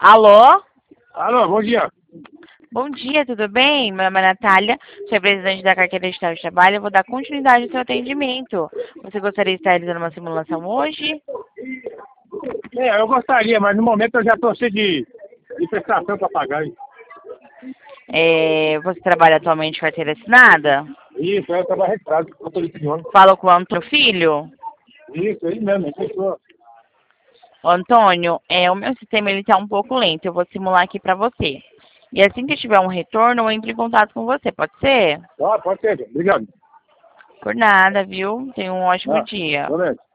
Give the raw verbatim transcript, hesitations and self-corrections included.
Alô? Alô, bom dia. Bom dia, tudo bem? Meu nome é Natália, sou representante da Carteira Digital de Trabalho. Eu vou dar continuidade ao seu atendimento. Você gostaria de estar realizando uma simulação hoje? É, eu gostaria, mas no momento eu já estou cheio de, de prestação para pagar. Hein? É, você trabalha atualmente com carteira assinada? Isso, eu estava registrado, motorista de ônibus. Fala com o Antônio Filho? Isso, aí mesmo, fechou. Ô, Antônio, é, o meu sistema ele está um pouco lento. Eu vou simular aqui para você. E assim que tiver um retorno, eu entro em contato com você. Pode ser? Ah, pode ser, obrigado. Por nada, viu? Tenha um ótimo Ah, dia. beleza.